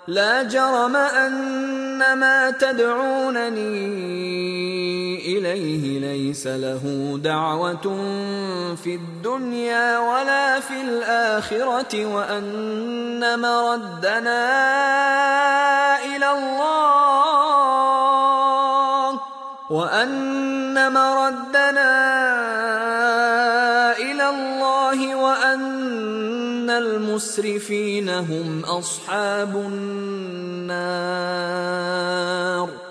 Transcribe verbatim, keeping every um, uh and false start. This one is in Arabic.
لا جرم أن ما تدعونني إليه ليس له دعوة في الدنيا ولا في الآخرة وأن مردنا إلى الله وأن مردنا إلى الله وأن المسرفين هم أصحاب النار